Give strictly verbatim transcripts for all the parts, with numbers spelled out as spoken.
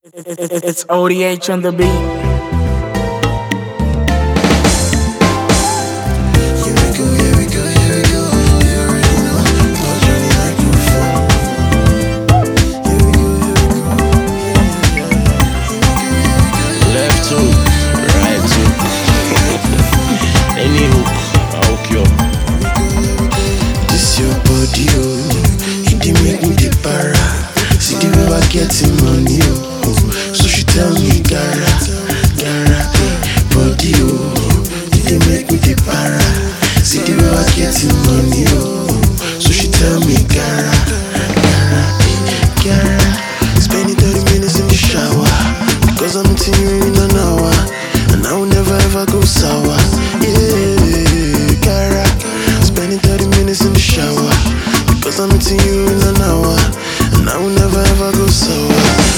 It's O D H on the beat. Left hook, right hook. Any hook, I hook you up. This your body, oh, it dey make me dey para. See the way I getting money, oh, so she tell me gara, gara, eh, body, oh, it dey make me dey para. See the way I getting money, oh, so she tell me gara, gara, eh, gara. Spending thirty minutes in the shower, because I'm meeting you in an hour, and I will never ever go sour, yeah, gara. Spending thirty minutes in the shower, because I'm meeting you in an hour, and I will never ever go sour.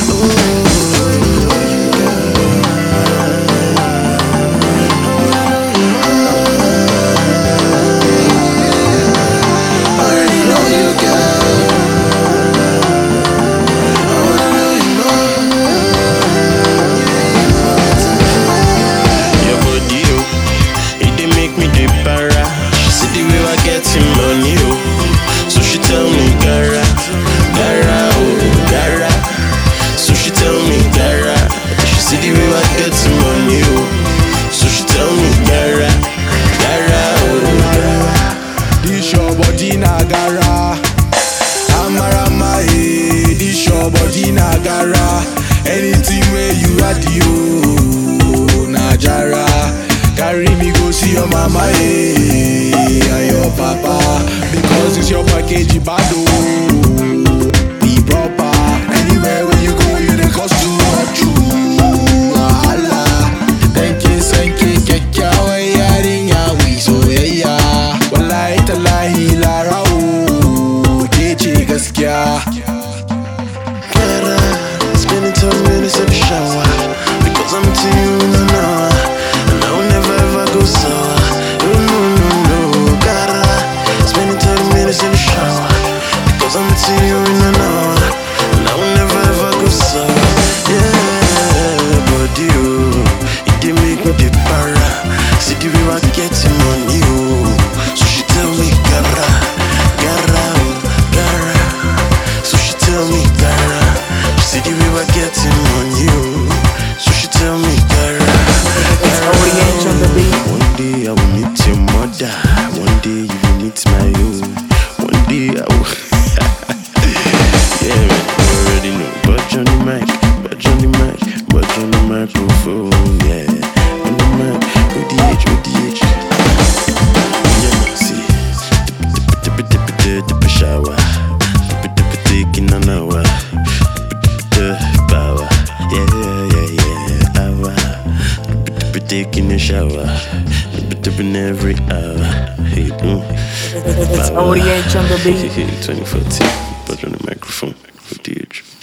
Money, oh, so she tell me gara, gara, oh, gara. So she tell me gara. She see the way I get some money, oh, so she tell me gara, gara, oh, gara. This your body na gara, amarama eh. This your body na gara. Anything where you are the oh, na jara. Carry me go see your mama eh, and your papa, because it's your package bad oh. Be proper. Anywhere where you go, you dey cost too much. Wahala. Thank you, thank you, kekyawa yarinya we so yeah. Wallahi tallahi lara oh, ke ce gaskiya. Gara, spending ten minutes in the shower, because I'm to you in an hour, and I will never ever go sour. No, no, no, no, gara, spending thirty minutes in the shower, because I'm to you in an hour, and I will never ever go sour. Yeah, body, oh, it dey make me dey para. See the way I getting money, oh, so she tell me gara, gara, oh, gara. So she tell me gara. She see the way I getting money, oh, so she tell me gara. It's O D H on the beat. One day I will meet your mother. One day you will meet my own. One day I will. Yeah, man, you already know. Budge on the mic, budge on the mic, budge on the microphone. Yeah, on the mic, O D H, O D H. Yeah, see, dip dip dip dip dip shower, dip dip taking an hour, dip power. Yeah, yeah, yeah, hour. Dip taking a shower, dip dip in every hour. Hey, mm. It's O D H on the beat. twenty fourteen, budge on the microphone, O D H.